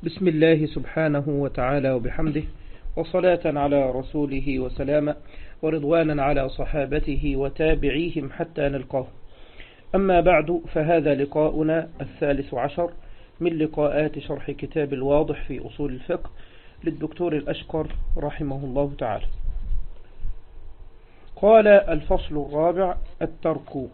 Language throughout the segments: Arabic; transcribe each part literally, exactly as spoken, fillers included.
بسم الله سبحانه وتعالى وبحمده، وصلاة على رسوله وسلامة، ورضوانا على صحابته وتابعيهم حتى نلقاه. أما بعد، فهذا لقاؤنا الثالث عشر من لقاءات شرح كتاب الواضح في أصول الفقه للدكتور الأشقر رحمه الله تعالى. قال: الفصل الرابع: الترك.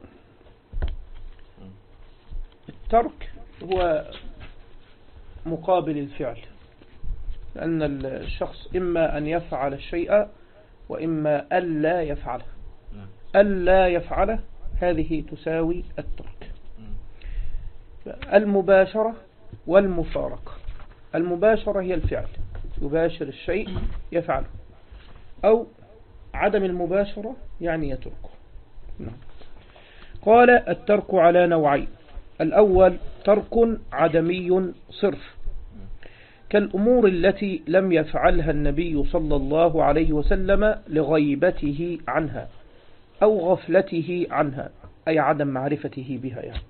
الترك هو مقابل الفعل، لأن الشخص إما أن يفعل الشيء وإما ألا يفعله. ألا يفعله هذه تساوي الترك. المباشرة والمفارقة. المباشرة هي الفعل، يباشر الشيء يفعله، أو عدم المباشرة يعني يتركه. قال: الترك على نوعين. الأول ترك عدمي صرف، كالأمور التي لم يفعلها النبي صلى الله عليه وسلم لغيبته عنها أو غفلته عنها، أي عدم معرفته بها يعني.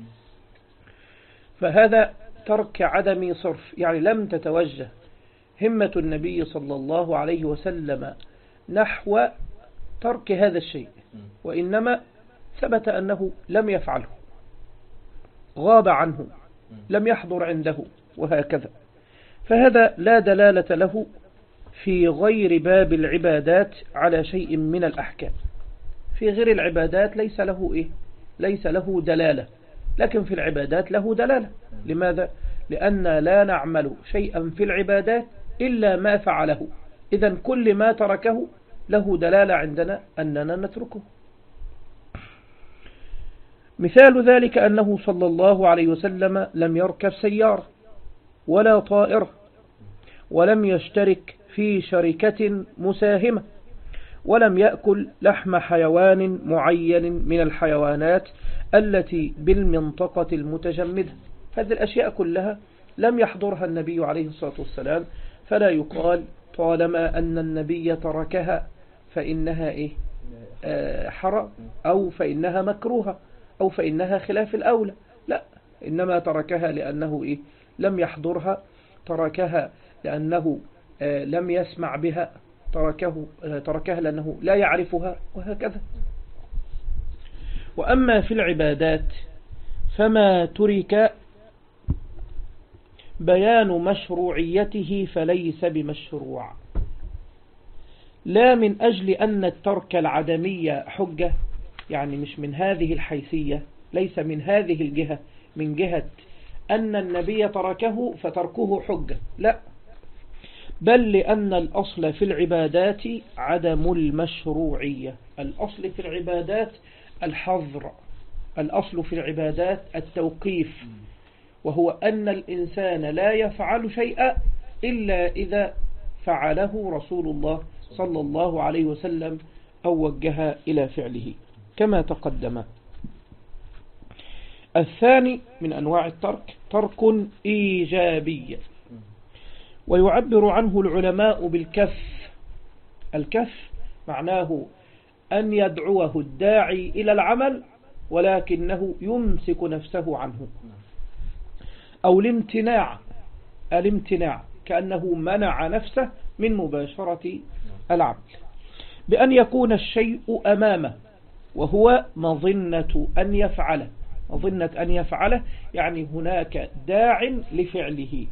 فهذا ترك عدمي صرف، يعني لم تتوجه همة النبي صلى الله عليه وسلم نحو ترك هذا الشيء، وإنما ثبت أنه لم يفعله، غاب عنه، لم يحضر عنده، وهكذا. فهذا لا دلالة له في غير باب العبادات على شيء من الأحكام. في غير العبادات ليس له إيه؟ ليس له دلالة، لكن في العبادات له دلالة. لماذا؟ لأن لا نعمل شيئا في العبادات إلا ما فعله، إذن كل ما تركه له دلالة عندنا أننا نتركه. مثال ذلك أنه صلى الله عليه وسلم لم يركب سيارة ولا طائرة، ولم يشترك في شركة مساهمة، ولم يأكل لحم حيوان معين من الحيوانات التي بالمنطقة المتجمدة. هذه الأشياء كلها لم يحضرها النبي عليه الصلاة والسلام، فلا يقال طالما أن النبي تركها فإنها إيه؟ آه حرام، أو فإنها مكروهة، أو فإنها خلاف الأولى. لا، إنما تركها لأنه إيه؟ لم يحضرها، تركها لأنه آه لم يسمع بها، تركه آه تركها لأنه لا يعرفها، وهكذا. وأما في العبادات فما ترك بيان مشروعيته فليس بمشروع، لا من أجل أن الترك العدمي حجة، يعني مش من هذه الحيثية، ليس من هذه الجهة، من جهة أن النبي تركه فتركه حجة، لا، بل لأن الأصل في العبادات عدم المشروعية. الأصل في العبادات الحظر، الأصل في العبادات التوقيف، وهو أن الإنسان لا يفعل شيئا إلا إذا فعله رسول الله صلى الله عليه وسلم أو وجه إلى فعله كما تقدم. الثاني من أنواع الترك ترك إيجابي، ويعبر عنه العلماء بالكف. الكف معناه أن يدعوه الداعي إلى العمل ولكنه يمسك نفسه عنه، أو الامتناع. الامتناع كأنه منع نفسه من مباشرة العمل، بأن يكون الشيء أمامه وهو مظنة أن يفعله. مظنة أن يفعله يعني هناك داع لفعله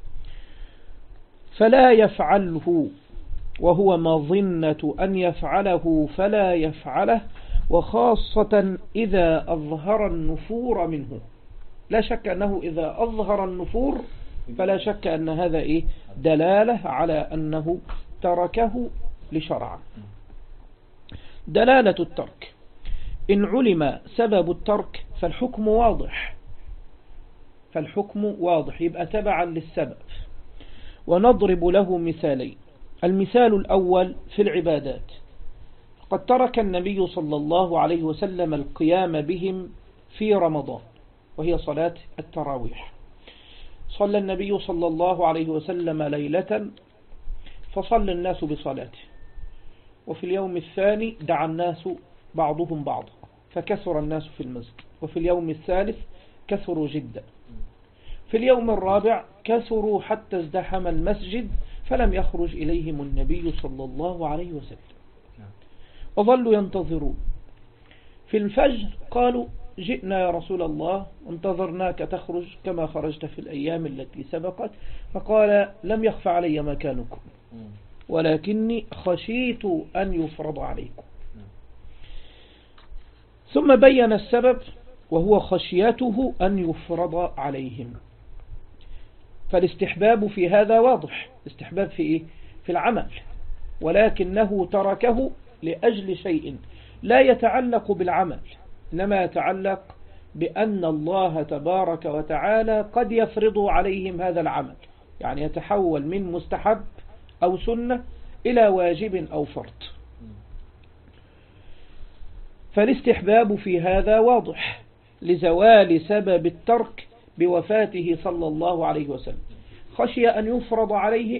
فلا يفعله، وهو مظنة أن يفعله فلا يفعله، وخاصة إذا أظهر النفور منه. لا شك أنه إذا أظهر النفور فلا شك أن هذا إيه؟ دلالة على أنه تركه لشرع. دلالة الترك: إن علم سبب الترك فالحكم واضح، فالحكم واضح يبقى تبعا للسبب. ونضرب له مثالين. المثال الأول في العبادات: قد ترك النبي صلى الله عليه وسلم القيام بهم في رمضان، وهي صلاة التراويح. صلى النبي صلى الله عليه وسلم ليلة فصلى الناس بصلاته، وفي اليوم الثاني دعا الناس بعضهم بعضا فكثر الناس في المسجد، وفي اليوم الثالث كثروا جدا. في اليوم الرابع كثروا حتى ازدحم المسجد فلم يخرج إليهم النبي صلى الله عليه وسلم وظلوا ينتظرون. في الفجر قالوا جئنا يا رسول الله انتظرناك تخرج كما خرجت في الأيام التي سبقت، فقال لم يخف علي مكانكم ولكني خشيت أن يفرض عليكم. ثم بين السبب وهو خشيته أن يفرض عليهم. فالاستحباب في هذا واضح، استحباب في إيه؟ في العمل، ولكنه تركه لأجل شيء لا يتعلق بالعمل، إنما يتعلق بأن الله تبارك وتعالى قد يفرض عليهم هذا العمل، يعني يتحول من مستحب أو سنة إلى واجب أو فرض. فالاستحباب في هذا واضح لزوال سبب الترك بوفاته صلى الله عليه وسلم. خشي أن يفرض عليه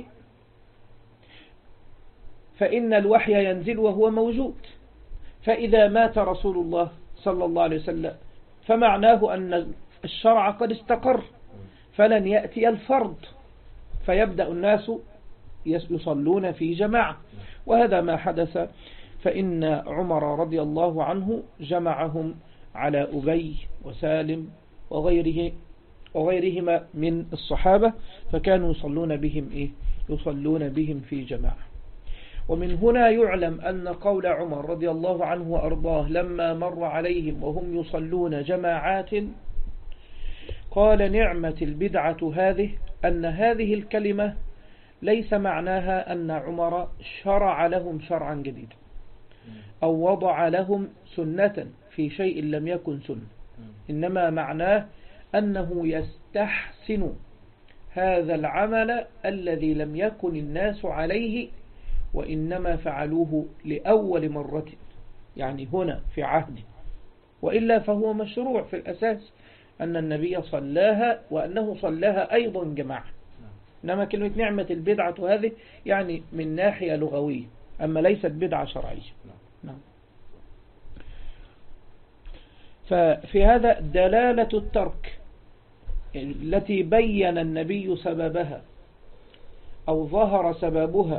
فإن الوحي ينزل وهو موجود، فإذا مات رسول الله صلى الله عليه وسلم فمعناه أن الشرع قد استقر فلن يأتي الفرض، فيبدأ الناس يصلون في جماعة، وهذا ما حدث. فإن عمر رضي الله عنه جمعهم على أبي وسالم وغيره وغيرهما من الصحابة، فكانوا يصلون بهم إيه؟ يصلون بهم في جماعة. ومن هنا يعلم أن قول عمر رضي الله عنه وأرضاه لما مر عليهم وهم يصلون جماعات قال نعمة البدعة هذه، أن هذه الكلمة ليس معناها أن عمر شرع لهم شرعا جديدا أو وضع لهم سنة في شيء لم يكن سنة، إنما معناه أنه يستحسن هذا العمل الذي لم يكن الناس عليه وإنما فعلوه لأول مرة، يعني هنا في عهده، وإلا فهو مشروع في الأساس أن النبي صلاها وأنه صلاها أيضا جماعة. إنما كلمة نعمة البدعة هذه يعني من ناحية لغوية، أما ليست بدعة شرعية. نعم. ففي هذا دلالة الترك التي بين النبي سببها أو ظهر سببها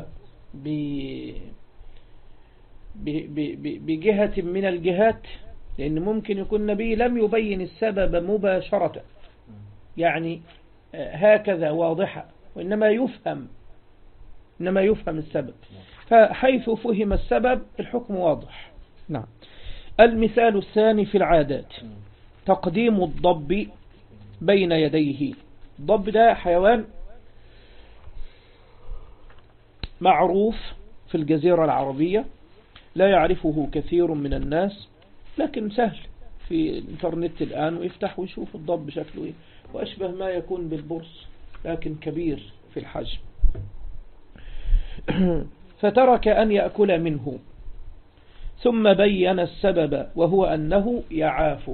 بجهة من الجهات، لأن ممكن يكون النبي لم يبين السبب مباشرة يعني هكذا واضحة، وإنما يفهم إنما يفهم السبب، فحيث فهم السبب الحكم واضح. نعم. المثال الثاني في العادات تقديم الضب بين يديه. الضب ده حيوان معروف في الجزيرة العربية، لا يعرفه كثير من الناس، لكن سهل في الانترنت الآن ويفتح ويشوف الضب شكله ايه، وأشبه ما يكون بالبرص لكن كبير في الحجم. فترك أن يأكل منه ثم بين السبب وهو أنه يعافه.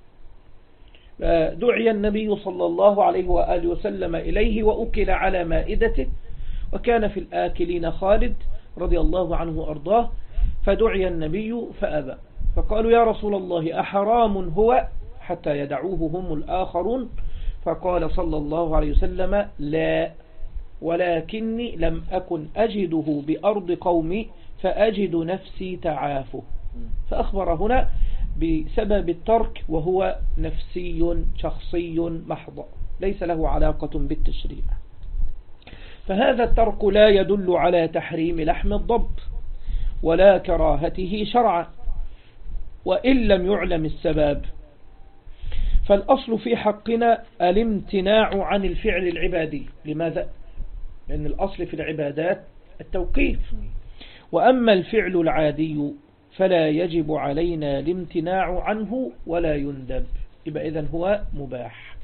دعي النبي صلى الله عليه وآله وسلم إليه وأكل على مائدته، وكان في الآكلين خالد رضي الله عنه وأرضاه، فدعي النبي فأبى، فقالوا يا رسول الله أحرام هو حتى يدعوه هم الآخرون؟ فقال صلى الله عليه وسلم لا، ولكني لم أكن أجده بأرض قومي فأجد نفسي تعافه. فأخبر هنا بسبب الترك وهو نفسي شخصي محض، ليس له علاقة بالتشريع. فهذا الترك لا يدل على تحريم لحم الضب ولا كراهته شرعا، وإن لم يعلم السبب. فالأصل في حقنا الامتناع عن الفعل العبادي. لماذا؟ لأن الأصل في العبادات التوقيف، وأما الفعل العادي فلا يجب علينا الامتناع عنه ولا يندب، يبقى إذن هو مباح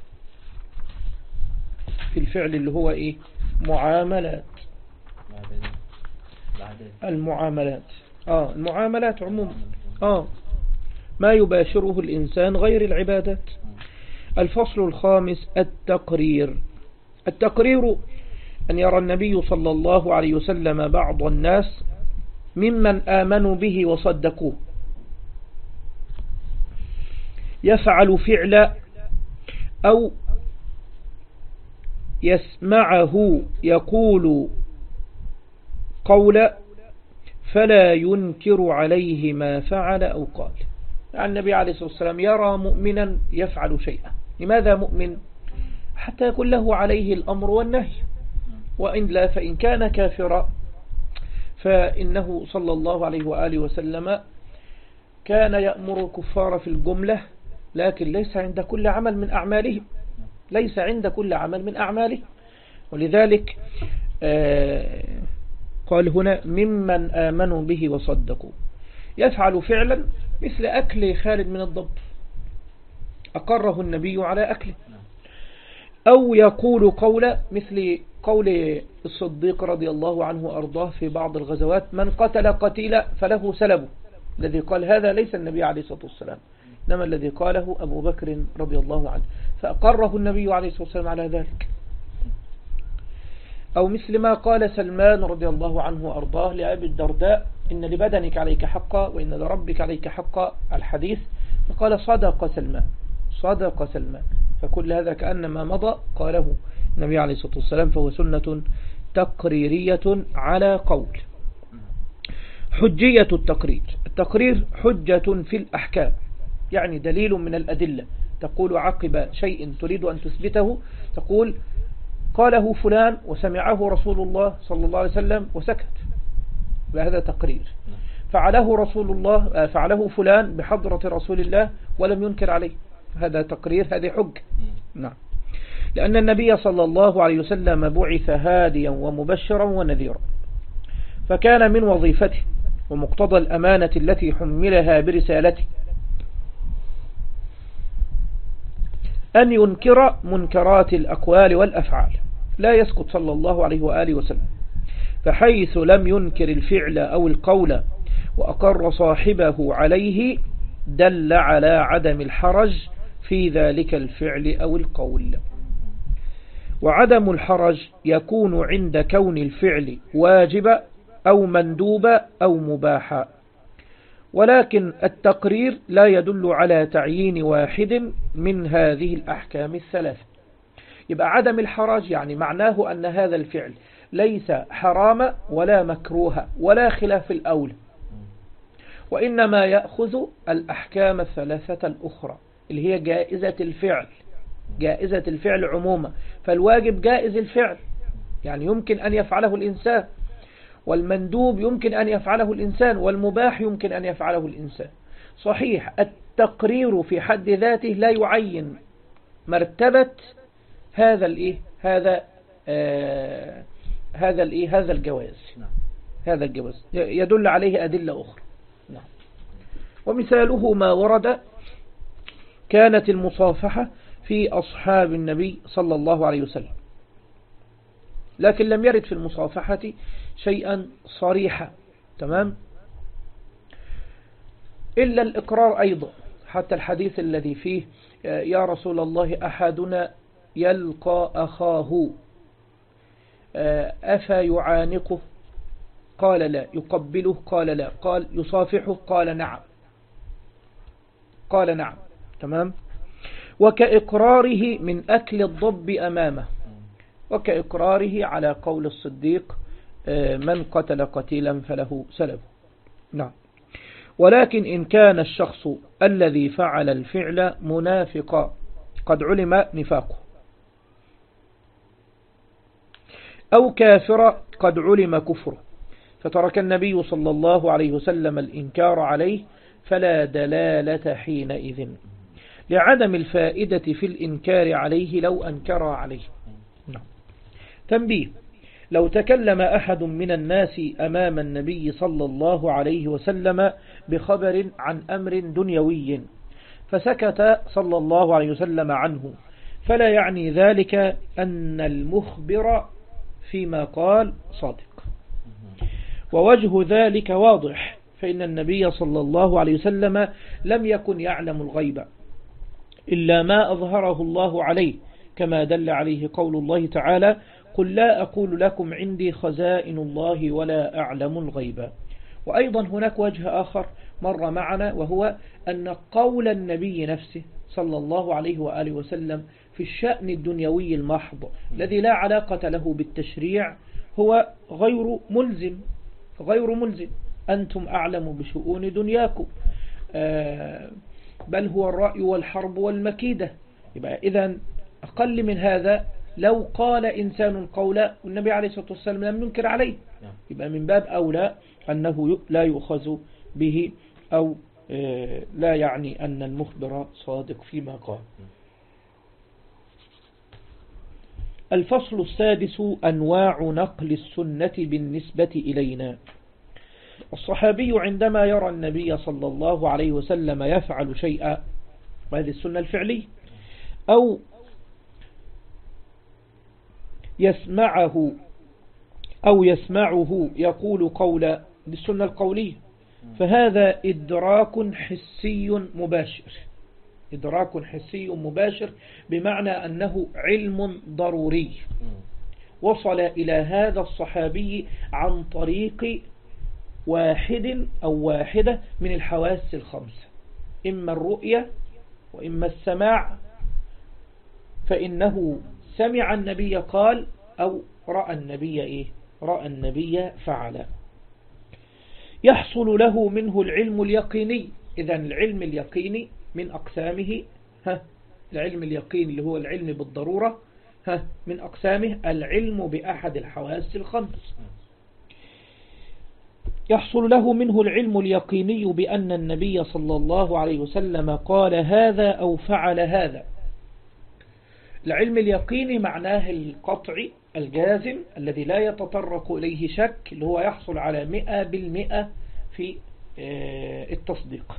في الفعل اللي هو إيه؟ معاملات. المعاملات آه المعاملات عموما آه ما يباشره الإنسان غير العبادات. الفصل الخامس التقرير. التقرير أن يرى النبي صلى الله عليه وسلم بعض الناس ممن آمنوا به وصدقوه يفعل فعل أو يسمعه يقول قولا فلا ينكر عليه ما فعل أو قال. يعني النبي عليه الصلاة والسلام يرى مؤمنا يفعل شيئا. لماذا مؤمن؟ حتى يكون له عليه الأمر والنهي، وإن لا فإن كان كافرا فإنه صلى الله عليه وآله وسلم كان يأمر الكفار في الجملة، لكن ليس عند كل عمل من أعمالهم، ليس عند كل عمل من أعماله. ولذلك آه قال هنا ممن آمنوا به وصدقوا. يفعل فعلا مثل أكل خالد من الضب، أقره النبي على أكله. أو يقول قول مثل قول الصديق رضي الله عنه وأرضاه في بعض الغزوات: من قتل قتيلا فله سلبه. الذي قال هذا ليس النبي عليه الصلاة والسلام، إنما الذي قاله أبو بكر رضي الله عنه، فأقره النبي عليه الصلاة والسلام على ذلك. أو مثل ما قال سلمان رضي الله عنه وأرضاه لأبي الدرداء: إن لبدنك عليك حقا وإن لربك عليك حقا، الحديث، فقال: صدق سلمان، صدق سلمان. فكل هذا كأنما مضى قاله النبي عليه الصلاة والسلام، فهو سنة تقريرية على قول. حجية التقرير. التقرير حجة في الأحكام، يعني دليل من الأدلة. تقول عقب شيء تريد أن تثبته، تقول: قاله فلان وسمعه رسول الله صلى الله عليه وسلم وسكت، وهذا تقرير. فعله رسول الله، فعله فلان بحضرة رسول الله ولم ينكر عليه، هذا تقرير، هذه حج. نعم. لأن النبي صلى الله عليه وسلم بعث هاديا ومبشرا ونذيرا، فكان من وظيفته ومقتضى الأمانة التي حملها برسالته أن ينكر منكرات الأقوال والأفعال، لا يسكت صلى الله عليه وآله وسلم. فحيث لم ينكر الفعل أو القول وأقر صاحبه عليه دل على عدم الحرج في ذلك الفعل أو القول. وعدم الحرج يكون عند كون الفعل واجب أو مندوب أو مباح، ولكن التقرير لا يدل على تعيين واحد من هذه الأحكام الثلاثة. يبقى عدم الحرج يعني معناه أن هذا الفعل ليس حرام ولا مكروه ولا خلاف الأولى، وإنما يأخذ الأحكام الثلاثة الأخرى اللي هي جائزة الفعل، جائزة الفعل عموما. فالواجب جائز الفعل، يعني يمكن أن يفعله الإنسان، والمندوب يمكن أن يفعله الإنسان، والمباح يمكن أن يفعله الإنسان. صحيح التقرير في حد ذاته لا يعين مرتبة هذا الإيه هذا آه هذا الإيه هذا الجواز، هذا الجواز يدل عليه أدلة أخرى. نعم. ومثاله ما ورد: كانت المصافحة في أصحاب النبي صلى الله عليه وسلم، لكن لم يرد في المصافحة شيئا صريحا، تمام، إلا الإقرار أيضا. حتى الحديث الذي فيه: يا رسول الله أحدنا يلقى أخاه أفا يعانقه؟ قال لا. يقبله؟ قال لا. قال يصافحه؟ قال نعم، قال نعم، تمام. وكإقراره من أكل الضب أمامه، وكإقراره على قول الصديق: من قتل قتيلا فله سلبه. نعم. ولكن إن كان الشخص الذي فعل الفعل منافقا قد علم نفاقه، أو كافر قد علم كفره، فترك النبي صلى الله عليه وسلم الإنكار عليه، فلا دلالة حينئذ، لعدم الفائدة في الإنكار عليه لو أنكر عليه. نعم. تنبيه: لو تكلم أحد من الناس أمام النبي صلى الله عليه وسلم بخبر عن أمر دنيوي فسكت صلى الله عليه وسلم عنه، فلا يعني ذلك أن المخبر فيما قال صادق. ووجه ذلك واضح، فإن النبي صلى الله عليه وسلم لم يكن يعلم الغيب إلا ما أظهره الله عليه، كما دل عليه قول الله تعالى: قل لا أقول لكم عندي خزائن الله ولا أعلم الغيب. وأيضا هناك وجه آخر مر معنا، وهو أن قول النبي نفسه صلى الله عليه وآله وسلم في الشأن الدنيوي المحض الذي لا علاقة له بالتشريع هو غير ملزم غير ملزم أنتم أعلم بشؤون دنياكم، بل هو الرأي والحرب والمكيدة. يبقى إذن أقل من هذا لو قال إنسان قولا والنبي عليه الصلاة والسلام لم ينكر عليه، يبقى من باب أولى أنه لا يؤخذ به، أو لا يعني أن المخبر صادق فيما قال. الفصل السادس: أنواع نقل السنة بالنسبة إلينا. الصحابي عندما يرى النبي صلى الله عليه وسلم يفعل شيئا، وهذه السنة الفعلية، أو يسمعه أو يسمعه يقول قولا، بالسنة القولية، فهذا إدراك حسي مباشر. إدراك حسي مباشر بمعنى أنه علم ضروري وصل إلى هذا الصحابي عن طريق واحد أو واحدة من الحواس الخمسة، إما الرؤية وإما السماع، فإنه سمع النبي قال أو رأى النبي إيه؟ رأى النبي فعل. يحصل له منه العلم اليقيني. إذن العلم اليقيني من أقسامه، ها العلم اليقيني اللي هو العلم بالضرورة، ها من أقسامه العلم بأحد الحواس الخمس. يحصل له منه العلم اليقيني بأن النبي صلى الله عليه وسلم قال هذا أو فعل هذا. العلم اليقيني معناه القطعي الجازم الذي لا يتطرق إليه شك، اللي هو يحصل على مئة بالمئة في التصديق.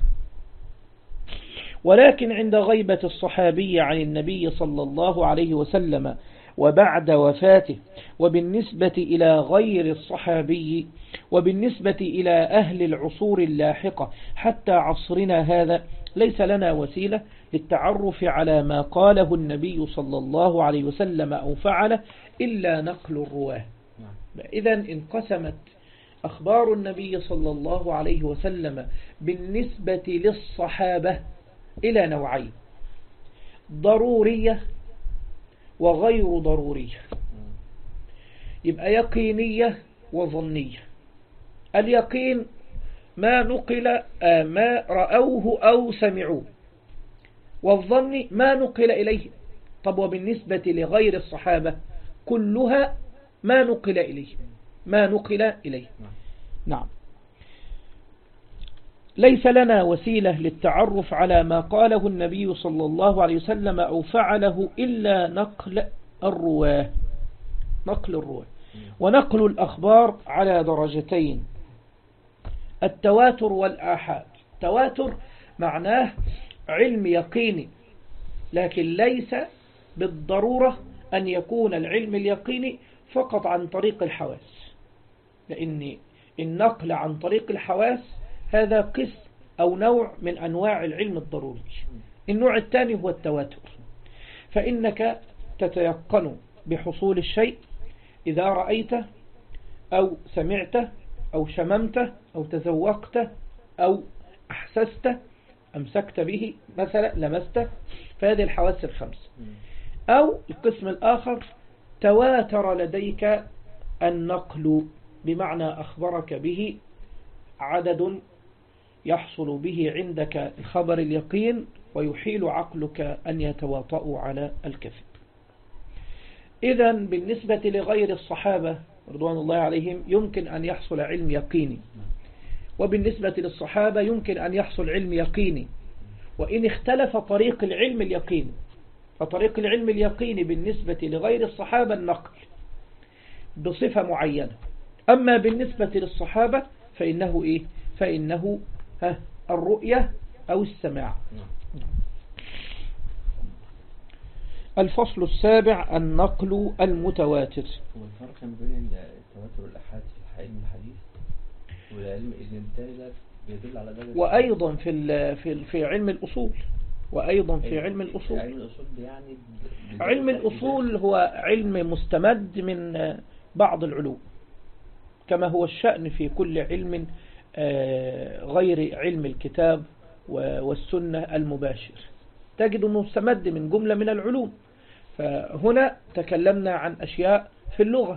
ولكن عند غيبة الصحابي عن النبي صلى الله عليه وسلم وبعد وفاته، وبالنسبة إلى غير الصحابي، وبالنسبة إلى أهل العصور اللاحقة حتى عصرنا هذا، ليس لنا وسيلة للتعرف على ما قاله النبي صلى الله عليه وسلم أو فعله إلا نقل الرواه. إذن انقسمت أخبار النبي صلى الله عليه وسلم بالنسبة للصحابة إلى نوعين: ضرورية وغير ضرورية. يبقى يقينية وظنية. اليقين ما نقل ما رأوه أو سمعوه، والظن ما نقل إليه. طب وبالنسبة لغير الصحابة كلها ما نقل إليه ما نقل إليه نعم. ليس لنا وسيلة للتعرف على ما قاله النبي صلى الله عليه وسلم أو فعله إلا نقل الرواه نقل الرواه ونقل الأخبار على درجتين: التواتر والآحاد. التواتر معناه علم يقيني، لكن ليس بالضرورة أن يكون العلم اليقيني فقط عن طريق الحواس، لأن النقل عن طريق الحواس هذا قسم أو نوع من أنواع العلم الضروري. النوع الثاني هو التواتر، فإنك تتيقن بحصول الشيء إذا رأيته أو سمعته أو شممته أو تذوقته أو أحسسته، أمسكت به مثلا، لمسته، فهذه الحواس الخمس. أو القسم الآخر تواتر لديك النقل، بمعنى أخبرك به عدد يحصل به عندك الخبر اليقين ويحيل عقلك أن يتواطؤ على الكذب. إذن بالنسبة لغير الصحابة رضوان الله عليهم يمكن أن يحصل علم يقيني، وبالنسبة للصحابة يمكن أن يحصل علم يقيني، وإن اختلف طريق العلم اليقيني. فطريق العلم اليقيني بالنسبة لغير الصحابة النقل بصفة معينة، أما بالنسبة للصحابة فإنه إيه؟ فإنه ها الرؤية أو السماع. الفصل السابع: النقل المتواتر. والفرق بين التواتر والآحاد في علم الحديث والعلم الإنتاج ده بيدل على ذلك، وأيضا في في في علم الأصول وأيضا في علم الأصول. علم الأصول يعني علم الأصول هو علم مستمد من بعض العلوم، كما هو الشأن في كل علم غير علم الكتاب والسنة المباشر. تجد مستمد من جملة من العلوم. فهنا تكلمنا عن أشياء في اللغة،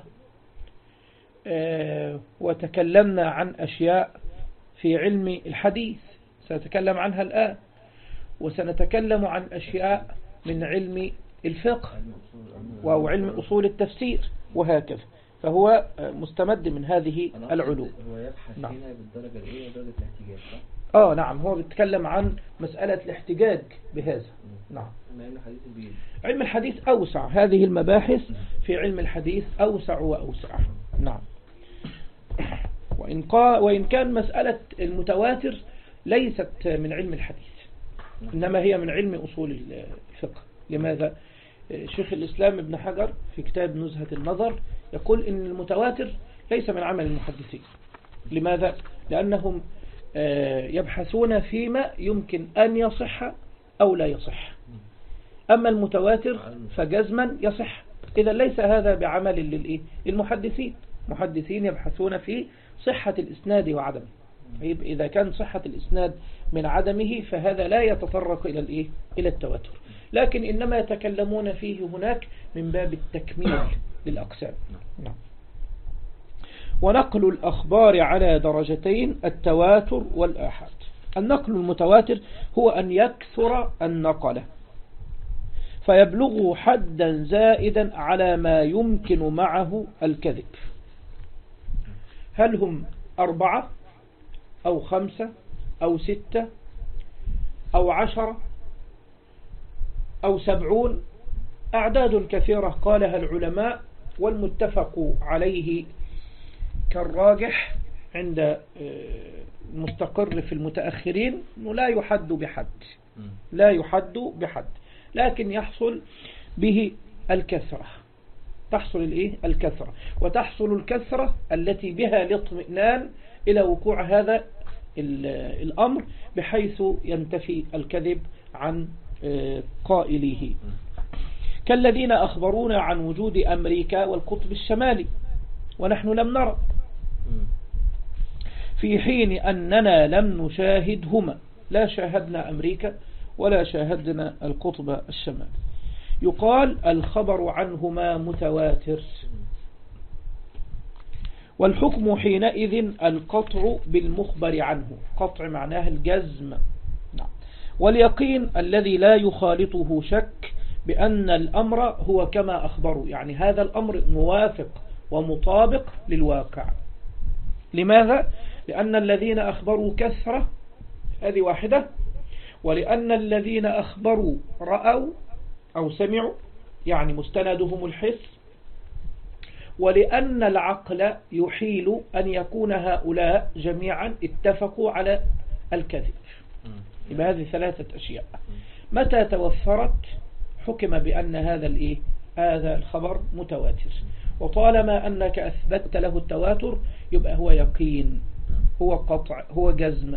وتكلمنا عن أشياء في علم الحديث سنتكلم عنها الآن، وسنتكلم عن أشياء من علم الفقه أو علم أصول التفسير وهكذا. فهو مستمد من هذه العلوم. هو يبحث نعم. هنا بالدرجة الأولى درجة الاحتجاج صح؟ آه نعم، هو بيتكلم عن مسألة الاحتجاج بهذا. نعم. علم الحديث بيد. علم الحديث أوسع، هذه المباحث في علم الحديث أوسع وأوسع. نعم. وإن, قا وإن كان مسألة المتواتر ليست من علم الحديث، إنما هي من علم أصول الفقه. لماذا؟ شيخ الإسلام ابن حجر في كتاب نزهة النظر يقول إن المتواتر ليس من عمل المحدثين. لماذا؟ لأنهم يبحثون فيما يمكن أن يصح أو لا يصح، أما المتواتر فجزما يصح. إذا ليس هذا بعمل للمحدثين. محدثين يبحثون في صحة الإسناد وعدمه. إذا كان صحة الإسناد من عدمه فهذا لا يتطرق إلى الإيه؟ إلى التواتر، لكن إنما يتكلمون فيه هناك من باب التكميل للأقسام. نعم. ونقل الأخبار على درجتين، التواتر والآحاد. النقل المتواتر هو أن يكثر النقل فيبلغ حدا زائدا على ما يمكن معه الكذب. هل هم أربعة أو خمسة أو ستة أو عشرة أو سبعون؟ أعداد كثيرة قالها العلماء، والمتفق عليه كالراجح عند المستقر في المتأخرين أنه لا يحد بحد، لا يحد بحد، لكن يحصل به الكثرة. تحصل الإيه؟ الكثرة، وتحصل الكثرة التي بها الاطمئنان إلى وقوع هذا الأمر بحيث ينتفي الكذب عن قائله، كالذين أخبرونا عن وجود أمريكا والقطب الشمالي ونحن لم نرى، في حين أننا لم نشاهدهما، لا شاهدنا أمريكا ولا شاهدنا القطب الشمالي. يقال الخبر عنهما متواتر، والحكم حينئذ القطع بالمخبر عنه. قطع معناه الجزم. نعم. واليقين الذي لا يخالطه شك بأن الأمر هو كما أخبروا، يعني هذا الأمر موافق ومطابق للواقع. لماذا؟ لأن الذين أخبروا كثرة، هذه واحدة، ولأن الذين أخبروا رأوا أو سمعوا، يعني مستندهم الحس، ولأن العقل يحيل أن يكون هؤلاء جميعا اتفقوا على الكذب. يبقى هذه ثلاثة أشياء متى توفرت حكم بأن هذا الإيه؟ هذا الخبر متواتر. وطالما أنك أثبتت له التواتر يبقى هو يقين، هو قطع، هو جزم.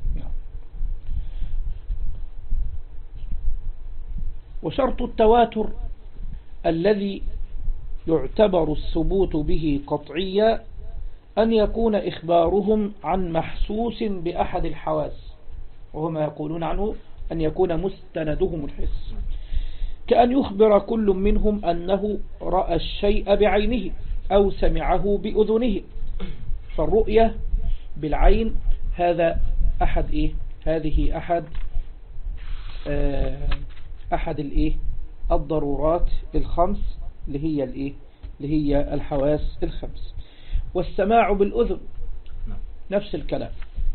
وشرط التواتر الذي يعتبر الثبوت به قطعيا أن يكون إخبارهم عن محسوس بأحد الحواس، وهو ما يقولون عنه أن يكون مستندهم الحس، كأن يخبر كل منهم أنه رأى الشيء بعينه أو سمعه بأذنه. فالرؤية بالعين هذا أحد إيه؟ هذه أحد آه أحد الإيه؟ الضرورات الخمس اللي هي الإيه؟ اللي هي الحواس الخمس. والسماع بالأذن نفس الكلام.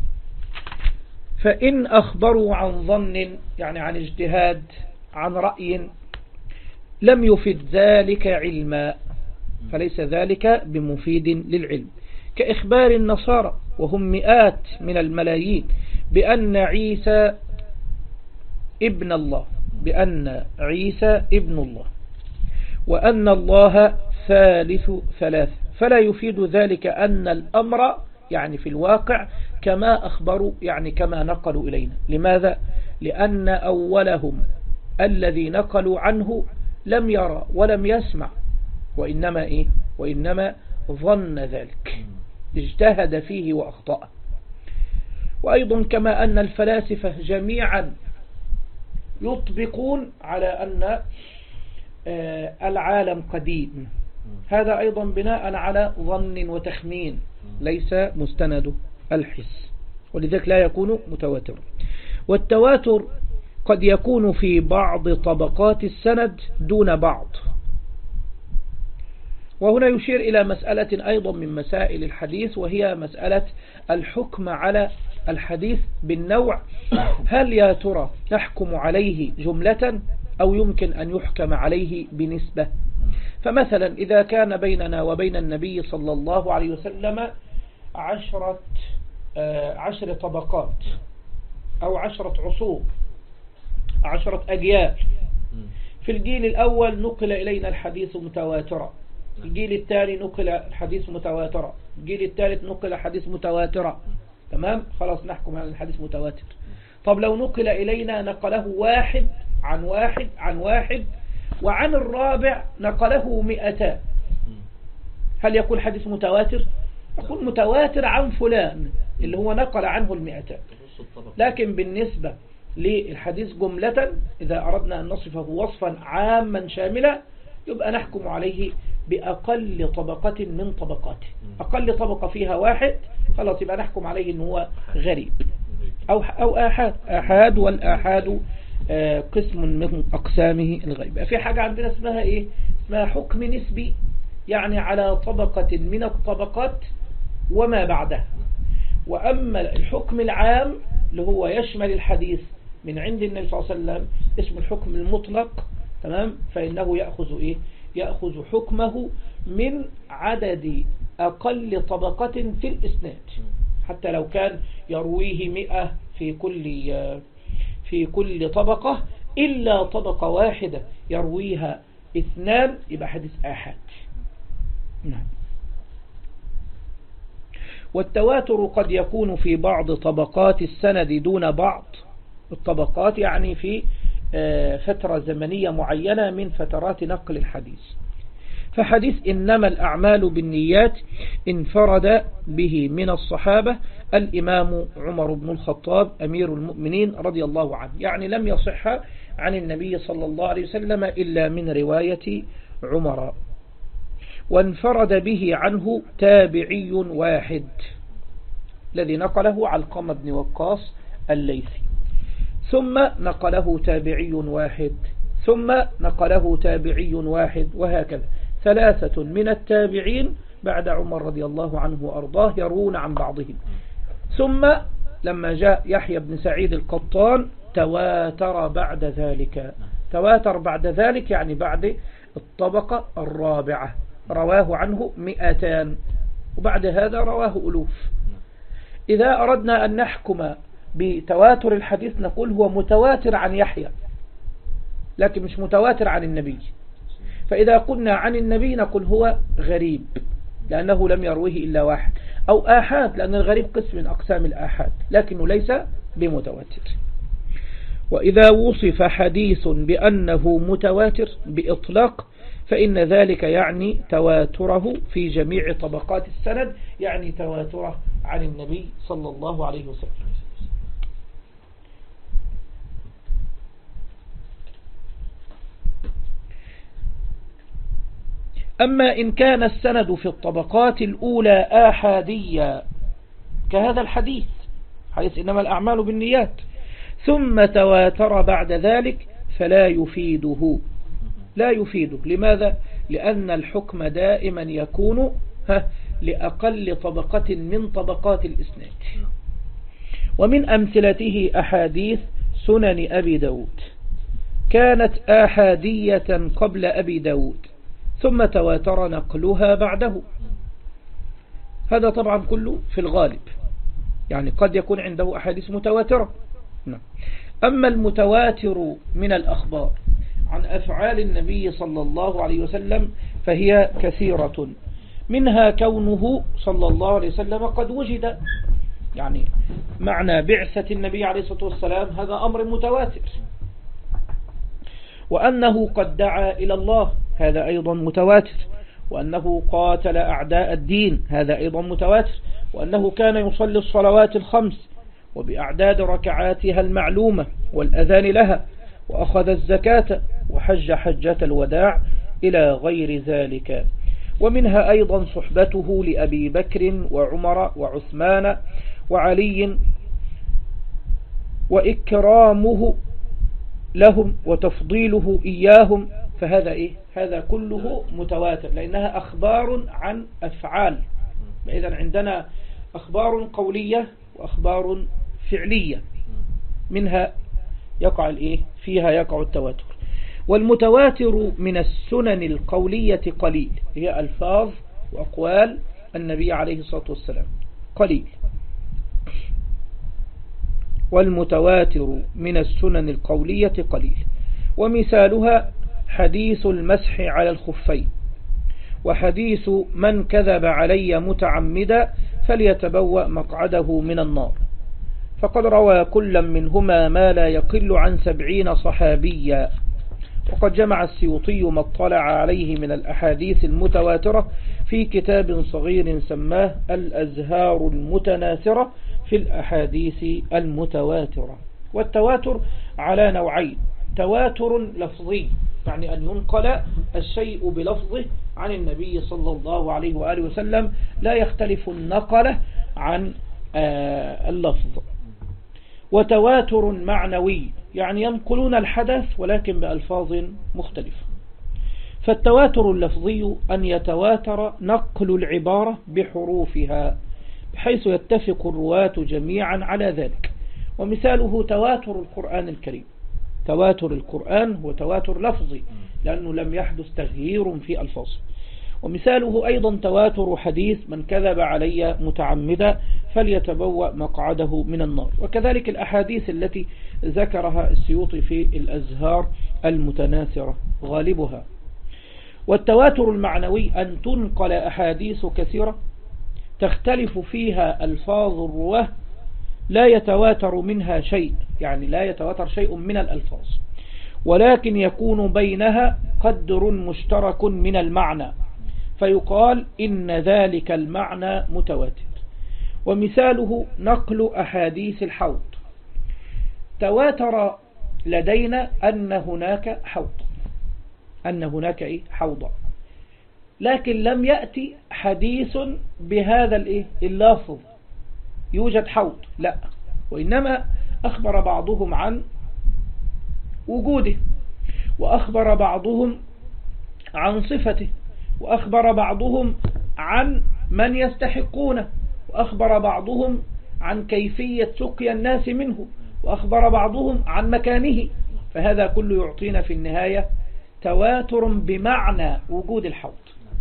فإن أخبروا عن ظن، يعني عن اجتهاد، عن رأي، لم يفد ذلك علما، فليس ذلك بمفيد للعلم. كإخبار النصارى وهم مئات من الملايين بأن عيسى ابن الله، بأن عيسى ابن الله، وأن الله ثالث ثلاث، فلا يفيد ذلك أن الأمر يعني في الواقع كما أخبروا، يعني كما نقلوا إلينا. لماذا؟ لأن أولهم الذي نقلوا عنه لم يرى ولم يسمع، وإنما إيه؟ وإنما ظن ذلك، اجتهد فيه وأخطأ. وأيضا كما أن الفلاسفة جميعا يطبقون على أن العالم قديم. هذا أيضا بناء على ظن وتخمين ليس مستند الحس، ولذلك لا يكون متواتر. والتواتر قد يكون في بعض طبقات السند دون بعض. وهنا يشير إلى مسألة أيضا من مسائل الحديث، وهي مسألة الحكم على الحديث بالنوع. هل يا ترى نحكم عليه جملة أو يمكن أن يحكم عليه بنسبة؟ فمثلا إذا كان بيننا وبين النبي صلى الله عليه وسلم عشرة عشر طبقات أو عشرة عصور، عشرة أجيال، في الجيل الأول نقل إلينا الحديث متواترا، الجيل الثاني نقل الحديث متواترا، الجيل الثالث نقل حديث متواترا، تمام، خلاص نحكم على الحديث متواتر. طب لو نقل إلينا نقله واحد عن واحد عن واحد، وعن الرابع نقله مئتان، هل يكون حديث متواتر؟ يكون متواتر عن فلان اللي هو نقل عنه المئتان. لكن بالنسبة للحديث جملة إذا أردنا أن نصفه وصفا عاما شاملا يبقى نحكم عليه بأقل طبقة من طبقاته. أقل طبقة فيها واحد خلاص يبقى نحكم عليه أنه هو غريب أو أو آحاد. آحاد والآحاد قسم من أقسامه الغيبة. في حاجة عندنا اسمها إيه؟ اسمها حكم نسبي، يعني على طبقة من الطبقات وما بعدها. وأما الحكم العام اللي هو يشمل الحديث من عند النبي صلى الله عليه وسلم اسم الحكم المطلق، تمام، فإنه يأخذ إيه؟ يأخذ حكمه من عدد أقل طبقة في الإسناد، حتى لو كان يرويه مئة في كل في كل طبقة إلا طبقة واحدة يرويها اثنان يبقى حديث آحاد. نعم. والتواتر قد يكون في بعض طبقات السند دون بعض الطبقات، يعني في فترة زمنية معينة من فترات نقل الحديث. فحديث إنما الأعمال بالنيات انفرد به من الصحابة الإمام عمر بن الخطاب أمير المؤمنين رضي الله عنه، يعني لم يصح عن النبي صلى الله عليه وسلم إلا من رواية عمر. وانفرد به عنه تابعي واحد الذي نقله علقمة بن وقاص الليثي، ثم نقله تابعي واحد، ثم نقله تابعي واحد، وهكذا ثلاثة من التابعين بعد عمر رضي الله عنه وأرضاه يروون عن بعضهم. ثم لما جاء يحيى بن سعيد القطان تواتر بعد ذلك. تواتر بعد ذلك يعني بعد الطبقة الرابعة، رواه عنه مئتان، وبعد هذا رواه ألوف. إذا أردنا أن نحكم بتواتر الحديث نقول هو متواتر عن يحيى لكن مش متواتر عن النبي. فإذا قلنا عن النبي نقول هو غريب لأنه لم يرويه إلا واحد، أو آحاد لأن الغريب قسم من أقسام الآحاد لكنه ليس بمتواتر. وإذا وصف حديث بأنه متواتر بإطلاق فإن ذلك يعني تواتره في جميع طبقات السند، يعني تواتره عن النبي صلى الله عليه وسلم. أما إن كان السند في الطبقات الأولى آحادية كهذا الحديث حديث إنما الأعمال بالنيات ثم تواتر بعد ذلك فلا يفيده لا يفيده لماذا؟ لأن الحكم دائما يكون لأقل طبقة من طبقات الإسناد. ومن أمثلته أحاديث سنن أبي داود كانت آحادية قبل أبي داود ثم تواتر نقلها بعده. هذا طبعا كله في الغالب، يعني قد يكون عنده أحاديث متواترة. أما المتواتر من الأخبار عن أفعال النبي صلى الله عليه وسلم فهي كثيرة، منها كونه صلى الله عليه وسلم قد وجد، يعني معنى بعثة النبي عليه الصلاة والسلام هذا أمر متواتر، وأنه قد دعا إلى الله هذا أيضا متواتر، وأنه قاتل أعداء الدين هذا أيضا متواتر، وأنه كان يصلي الصلوات الخمس وبأعداد ركعاتها المعلومة والأذان لها، وأخذ الزكاة وحج حجة الوداع إلى غير ذلك. ومنها أيضا صحبته لأبي بكر وعمر وعثمان وعلي وإكرامه لهم وتفضيله إياهم، فهذا إيه؟ هذا كله متواتر لأنها أخبار عن أفعال. إذن عندنا أخبار قولية وأخبار فعلية، منها يقع الإيه؟ فيها يقع التواتر. والمتواتر من السنن القولية قليل، هي ألفاظ وأقوال النبي عليه الصلاة والسلام قليل. والمتواتر من السنن القولية قليل، ومثالها حديث المسح على الخفين، وحديث من كذب علي متعمدا فليتبوأ مقعده من النار، فقد روى كل منهما ما لا يقل عن سبعين صحابيا. وقد جمع السيوطي ما اطلع عليه من الأحاديث المتواترة في كتاب صغير سماه الأزهار المتناثرة في الأحاديث المتواترة. والتواتر على نوعين: تواتر لفظي، يعني أن ينقل الشيء بلفظه عن النبي صلى الله عليه وآله وسلم لا يختلف النقل عن اللفظ. وتواتر معنوي، يعني ينقلون الحدث ولكن بألفاظ مختلفة. فالتواتر اللفظي أن يتواتر نقل العبارة بحروفها بحيث يتفق الرواة جميعا على ذلك. ومثاله تواتر القرآن الكريم. تواتر القرآن هو تواتر لفظي لأنه لم يحدث تغيير في ألفاظه. ومثاله أيضا تواتر حديث من كذب علي متعمدا فليتبوأ مقعده من النار. وكذلك الأحاديث التي ذكرها السيوطي في الأزهار المتناثرة غالبها. والتواتر المعنوي أن تنقل أحاديث كثيرة تختلف فيها ألفاظ الرواه لا يتواتر منها شيء، يعني لا يتواتر شيء من الألفاظ، ولكن يكون بينها قدر مشترك من المعنى فيقال إن ذلك المعنى متواتر. ومثاله نقل أحاديث الحوض. تواتر لدينا أن هناك حوض، أن هناك إيه؟ حوض، لكن لم يأتي حديث بهذا الإيه؟ اللافظ يوجد حوض، لا، وإنما أخبر بعضهم عن وجوده، وأخبر بعضهم عن صفته، وأخبر بعضهم عن من يستحقونه، وأخبر بعضهم عن كيفية سقيا الناس منه، وأخبر بعضهم عن مكانه. فهذا كله يعطينا في النهاية تواتر بمعنى وجود الحوض.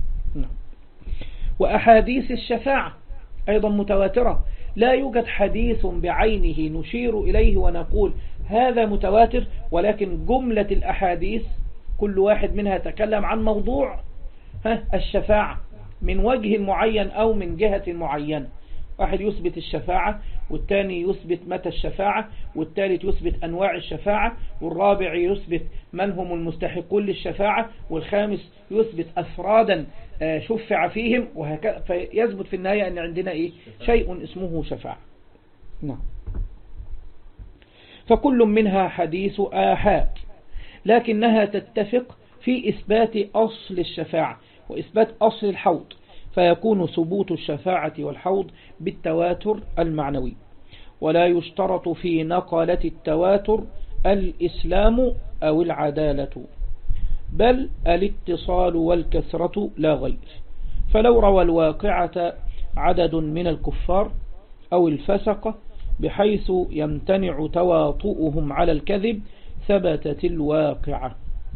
وأحاديث الشفاعة أيضا متواترة، لا يوجد حديث بعينه نشير إليه ونقول هذا متواتر، ولكن جملة الأحاديث كل واحد منها تكلم عن موضوع الشفاعة من وجه معين أو من جهة معينة. واحد يثبت الشفاعة، والثاني يثبت متى الشفاعة، والثالث يثبت أنواع الشفاعة، والرابع يثبت من هم المستحقون للشفاعة، والخامس يثبت أفرادا شفع فيهم، وهكذا. فيثبت في النهاية أن عندنا إيه؟ شيء اسمه شفاعة. نعم. فكل منها حديث آحاد، لكنها تتفق في إثبات أصل الشفاعة وإثبات أصل الحوض، فيكون ثبوت الشفاعة والحوض بالتواتر المعنوي. ولا يشترط في نقلة التواتر الإسلام أو العدالة، بل الاتصال والكثرة لا غير. فلو روى الواقعة عدد من الكفار أو الفسقة بحيث يمتنع تواطؤهم على الكذب ثبتت الواقعة.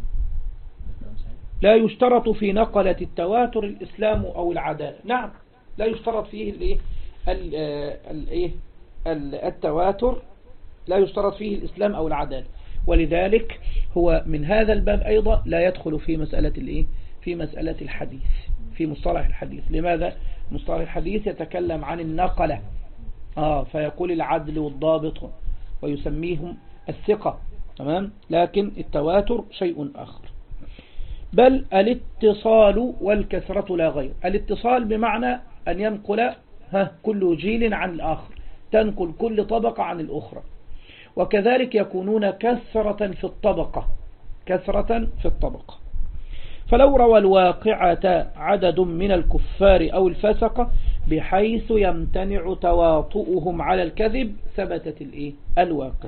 لا يشترط في نقلة التواتر الإسلام أو العدالة. نعم، لا يشترط فيه الايه الايه التواتر، لا يشترط فيه الإسلام أو العدالة، ولذلك هو من هذا الباب أيضا لا يدخل في مسألة الايه في مسألة الحديث، في مصطلح الحديث. لماذا؟ مصطلح الحديث يتكلم عن النقلة، آه فيقول العدل والضابط ويسميهم الثقة، تمام. لكن التواتر شيء آخر. بل الاتصال والكثرة لا غير. الاتصال بمعنى أن ينقل ها كل جيل عن الآخر، تنقل كل طبقة عن الأخرى. وكذلك يكونون كثرة في الطبقة كثرة في الطبقة. فلو روى الواقعة عدد من الكفار أو الفسقة بحيث يمتنع تواطؤهم على الكذب ثبتت الإيه؟ الواقع.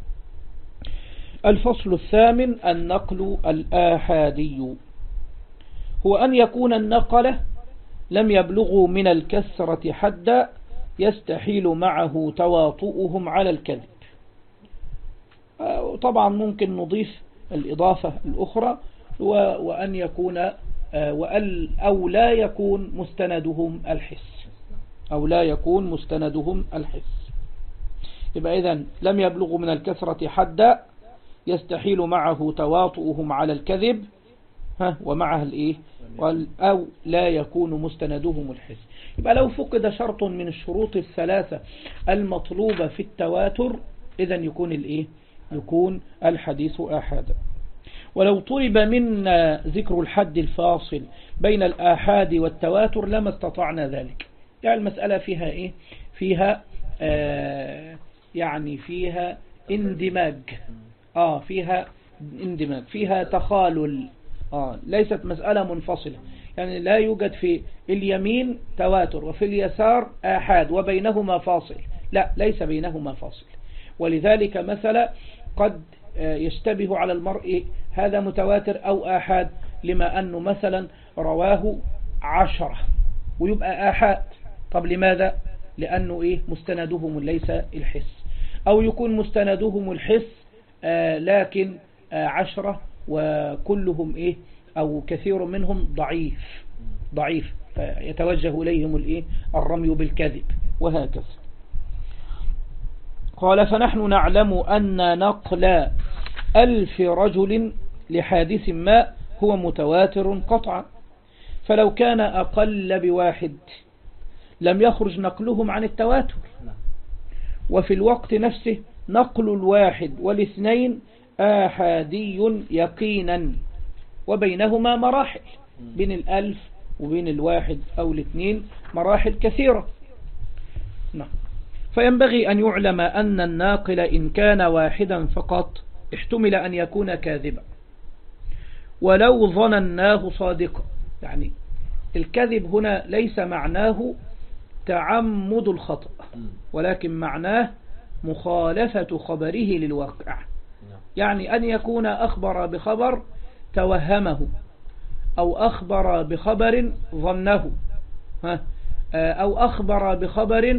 الفصل الثامن: النقل الآحادي، هو أن يكون النقلة لم يبلغوا من الكثرة حدا يستحيل معه تواطؤهم على الكذب. طبعا ممكن نضيف الإضافة الأخرى وأن يكون أو لا يكون مستندهم الحس أو لا يكون مستندهم الحس. يبقى إذن لم يبلغوا من الكثرة حدا يستحيل معه تواطؤهم على الكذب، ها ومعه الإيه؟ أو لا يكون مستندهم الحس. يبقى لو فقد شرط من الشروط الثلاثة المطلوبة في التواتر إذن يكون الإيه؟ يكون الحديث آحادا. ولو طلب منا ذكر الحد الفاصل بين الآحاد والتواتر لما استطعنا ذلك. يعني المسألة فيها إيه؟ فيها آه يعني فيها اندماج آه فيها اندماج فيها تخالل آه ليست مسألة منفصلة. يعني لا يوجد في اليمين تواتر وفي اليسار آحاد وبينهما فاصل، لا ليس بينهما فاصل. ولذلك مثلا قد يشتبه على المرء هذا متواتر أو آحاد لما أنه مثلا رواه عشرة ويبقى آحاد. طب لماذا؟ لأنه إيه؟ مستندهم ليس الحس، أو يكون مستندهم الحس آه لكن آه عشرة وكلهم إيه؟ أو كثير منهم ضعيف ضعيف فيتوجه إليهم الإيه؟ الرمي بالكذب وهكذا. قال: فنحن نعلم أن نقل ألف رجل لحادث ما هو متواتر قطعا، فلو كان أقل بواحد لم يخرج نقلهم عن التواتر. وفي الوقت نفسه نقل الواحد والاثنين آحادي يقينا، وبينهما مراحل، بين الألف وبين الواحد أو الاثنين مراحل كثيرة. نعم. فينبغي أن يعلم أن الناقل إن كان واحدا فقط احتمل أن يكون كاذبا ولو ظنناه صادقا. يعني الكذب هنا ليس معناه تعمد الخطأ، ولكن معناه مخالفة خبره للواقع. يعني أن يكون أخبر بخبر توهمه، أو أخبر بخبر ظنه، أو أخبر بخبر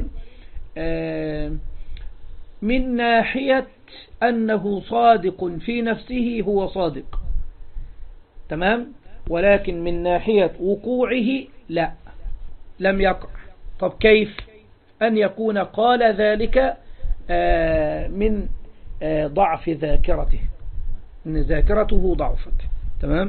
من ناحية أنه صادق في نفسه هو صادق، تمام، ولكن من ناحية وقوعه لا، لم يقع. طب كيف؟ أن يكون قال ذلك من ضعف ذاكرته، إن ذاكرته ضعفت، تمام.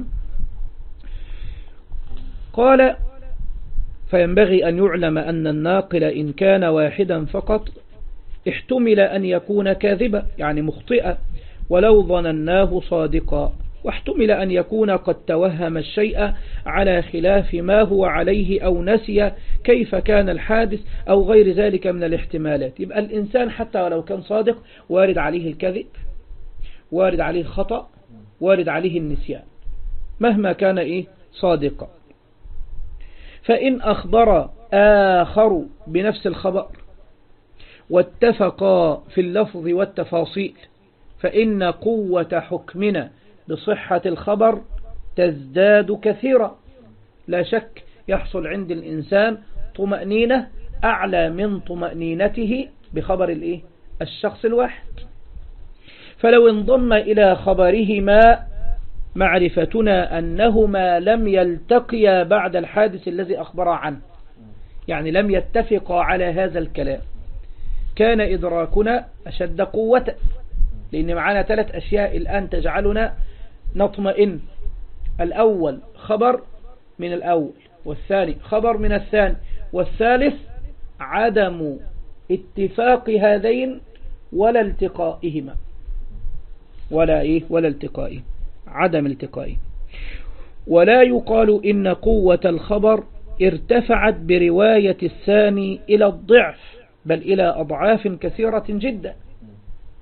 قال: فينبغي أن يعلم أن الناقل إن كان واحدا فقط احتمل أن يكون كاذبا، يعني مخطئا، ولو ظنناه صادقا، واحتمل أن يكون قد توهم الشيء على خلاف ما هو عليه أو نسي كيف كان الحادث أو غير ذلك من الاحتمالات. يبقى الإنسان حتى ولو كان صادق وارد عليه الكذب، وارد عليه الخطأ، وارد عليه النسيان، مهما كان إيه صادقا. فإن أخبر آخر بنفس الخبر واتفقا في اللفظ والتفاصيل فإن قوة حكمنا بصحة الخبر تزداد كثيرا. لا شك يحصل عند الإنسان طمأنينة أعلى من طمأنينته بخبر الإيه؟ الشخص الواحد. فلو انضم إلى خبرهما معرفتنا أنهما لم يلتقيا بعد الحادث الذي أخبر عنه، يعني لم يتفقا على هذا الكلام، كان إدراكنا أشد قوة، لأن معنا ثلاث أشياء الآن تجعلنا نطمئن. الأول خبر من الأول، والثاني خبر من الثاني، والثالث عدم اتفاق هذين ولا التقائهما، ولا إيه ولا التقائه، عدم التقائه. ولا يقال إن قوة الخبر ارتفعت برواية الثاني إلى الضعف، بل إلى أضعاف كثيرة جدا.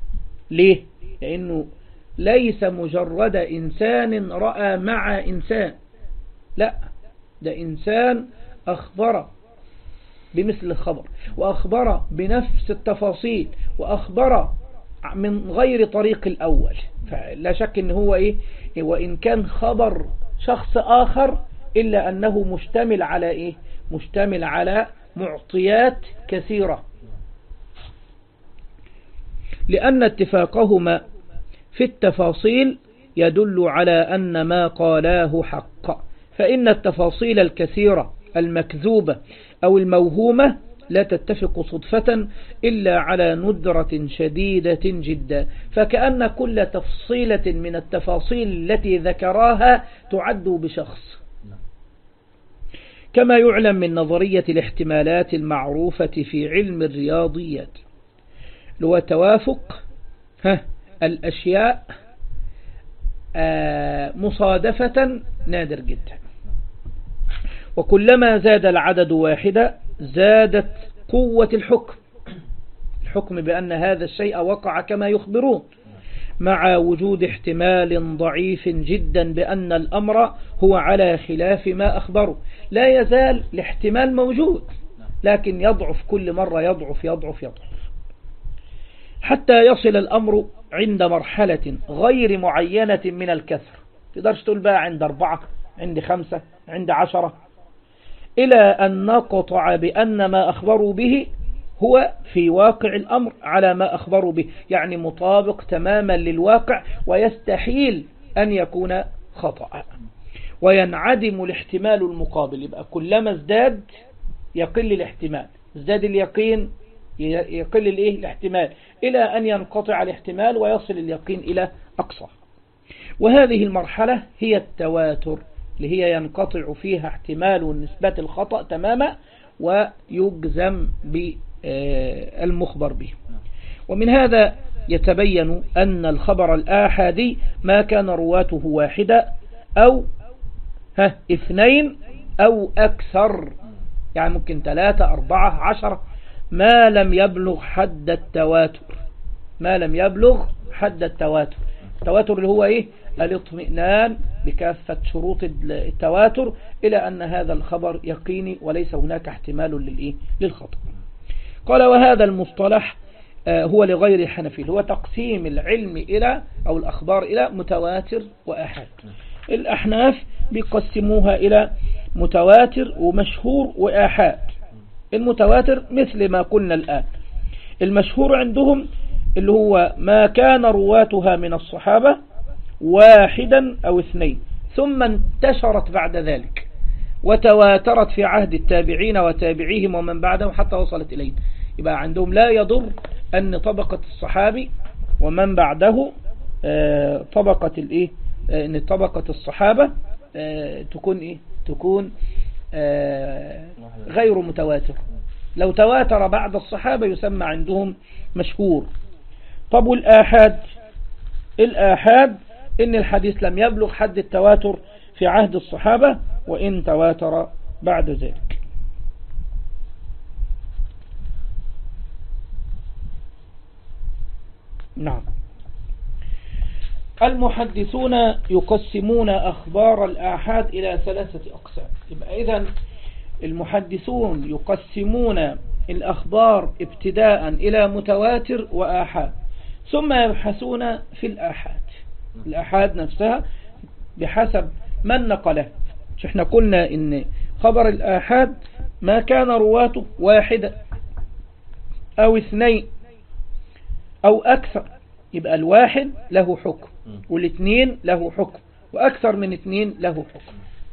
ليه؟ لأنه ليس مجرد إنسان رأى مع إنسان، لا، ده إنسان أخبر بمثل الخبر، وأخبر بنفس التفاصيل، وأخبر من غير طريق الأول. فلا شك إن هو إيه، وإن كان خبر شخص آخر إلا أنه مشتمل على إيه، مشتمل على معطيات كثيرة، لأن اتفاقهما في التفاصيل يدل على أن ما قالاه حق. فإن التفاصيل الكثيرة المكذوبة أو الموهومة لا تتفق صدفة إلا على ندرة شديدة جدا، فكأن كل تفصيلة من التفاصيل التي ذكراها تعد بشخص. كما يعلم من نظرية الاحتمالات المعروفة في علم الرياضيات، لو توافق ها الأشياء مصادفة نادر جدا، وكلما زاد العدد واحدة زادت قوة الحكم الحكم بأن هذا الشيء وقع كما يخبرون، مع وجود احتمال ضعيف جدا بأن الأمر هو على خلاف ما أخبره. لا يزال الاحتمال موجود، لكن يضعف كل مرة، يضعف يضعف يضعف حتى يصل الأمر عند مرحلة غير معينة من الكثر. تقدرش تقول بقى عند أربعة، عند خمسة، عند عشرة، إلى أن نقطع بأن ما أخبروا به هو في واقع الأمر على ما أخبروا به، يعني مطابق تماما للواقع، ويستحيل أن يكون خطأ، وينعدم الاحتمال المقابل. يبقى كلما ازداد يقل الاحتمال، ازداد اليقين يقل الايه الاحتمال، إلى أن ينقطع الاحتمال ويصل اليقين إلى أقصى. وهذه المرحلة هي التواتر، اللي هي ينقطع فيها احتمال نسبة الخطأ تماما ويجزم بالمخبر به. ومن هذا يتبين أن الخبر الآحادي ما كان رواته واحدة أو ها اثنين أو أكثر، يعني ممكن ثلاثة أربعة عشرة، ما لم يبلغ حد التواتر ما لم يبلغ حد التواتر التواتر اللي هو إيه؟ الاطمئنان بكافة شروط التواتر إلى أن هذا الخبر يقيني وليس هناك احتمال للإيه؟ للخطأ. قال: وهذا المصطلح هو لغير الحنفي، هو تقسيم العلم إلى أو الأخبار إلى متواتر وآحاد. الأحناف بيقسموها إلى متواتر ومشهور وآحاد. المتواتر مثل ما قلنا الآن، المشهور عندهم اللي هو ما كان رواتها من الصحابة واحدا أو اثنين، ثم انتشرت بعد ذلك وتواترت في عهد التابعين وتابعيهم ومن بعدهم حتى وصلت إلينا. يبقى عندهم لا يضر أن طبقة الصحابي ومن بعده طبقة الإيه أن طبقة الصحابة تكون إيه تكون غير متواتر. لو تواتر بعد الصحابة يسمى عندهم مشهور. طب والآحاد؟ الآحاد إن الحديث لم يبلغ حد التواتر في عهد الصحابة وإن تواتر بعد ذلك. نعم. المحدثون يقسمون أخبار الآحاد إلى ثلاثة أقسام. يبقى إذن المحدثون يقسمون الأخبار ابتداء إلى متواتر وآحاد، ثم يبحثون في الآحاد الآحاد نفسها بحسب من نقله. احنا قلنا إن خبر الآحاد ما كان رواته واحدة أو اثنين أو أكثر، يبقى الواحد له حكم والاثنين له حكم وأكثر من اثنين له حكم.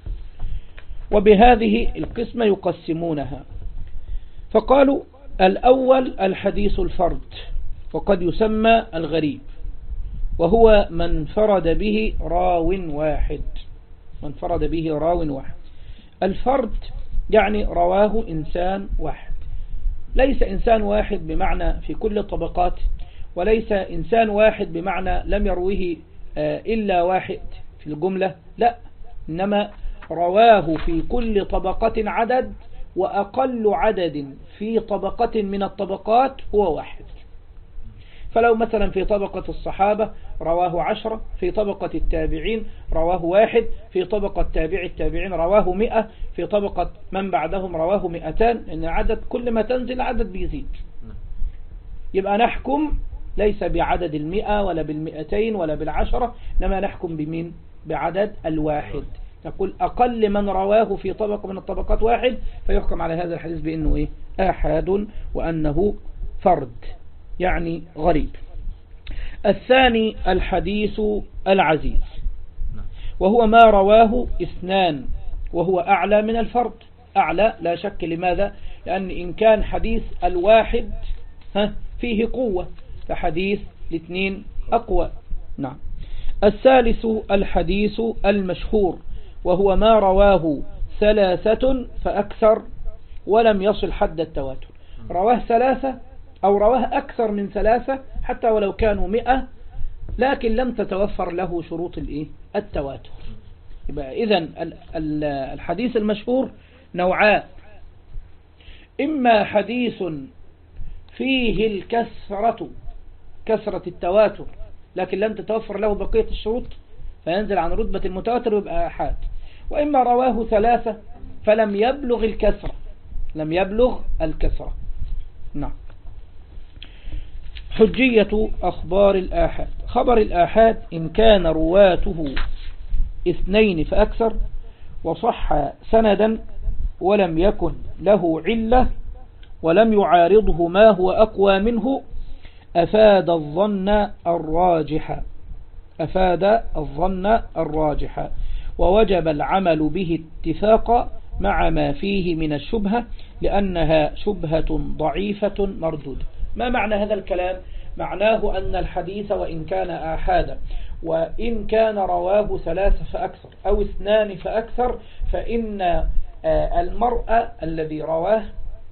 وبهذه القسمة يقسمونها، فقالوا: الأول الحديث الفرد، وقد يسمى الغريب، وهو من فرد به راو واحد من فرد به راو واحد. الفرد يعني رواه إنسان واحد، ليس إنسان واحد بمعنى في كل الطبقات، وليس إنسان واحد بمعنى لم يرويه إلا واحد في الجملة، لا، إنما رواه في كل طبقة عدد، وأقل عدد في طبقة من الطبقات هو واحد. فلو مثلا في طبقة الصحابة رواه عشرة، في طبقة التابعين رواه واحد، في طبقة تابع التابعين رواه مئة، في طبقة من بعدهم رواه مئتان، إن عدد كل ما تنزل عدد بيزيد. يبقى نحكم ليس بعدد المئة ولا بالمئتين ولا بالعشرة، إنما نحكم بمين؟ بعدد الواحد. نقول أقل من رواه في طبقة من الطبقات واحد، فيحكم على هذا الحديث بأنه إيه؟ آحاد، وأنه فرد يعني غريب. الثاني الحديث العزيز، وهو ما رواه اثنان وهو أعلى من الفرد. أعلى لا شك. لماذا؟ لأن إن كان حديث الواحد ها فيه قوة، فحديث الاثنين أقوى. نعم. الثالث الحديث المشهور، وهو ما رواه ثلاثة فأكثر ولم يصل حد التواتر. رواه ثلاثة أو رواه أكثر من ثلاثة حتى ولو كانوا مئة، لكن لم تتوفر له شروط الإيه؟ التواتر. يبقى إذن الحديث المشهور نوعان: إما حديث فيه الكثرة، كثرة التواتر، لكن لم تتوفر له بقية الشروط فينزل عن رتبة المتواتر ويبقى آحاد. وإما رواه ثلاثة فلم يبلغ الكثرة، لم يبلغ الكثرة. نعم. حجية أخبار الآحاد: خبر الآحاد إن كان رواته اثنين فأكثر وصح سندا ولم يكن له علة ولم يعارضه ما هو أقوى منه، أفاد الظن الراجح، أفاد الظن الراجح ووجب العمل به اتفاقا مع ما فيه من الشبهة، لأنها شبهة ضعيفة مردودة. ما معنى هذا الكلام؟ معناه أن الحديث وإن كان آحادا، وإن كان رواه ثلاثة فأكثر أو اثنان فأكثر، فإن المرء الذي رواه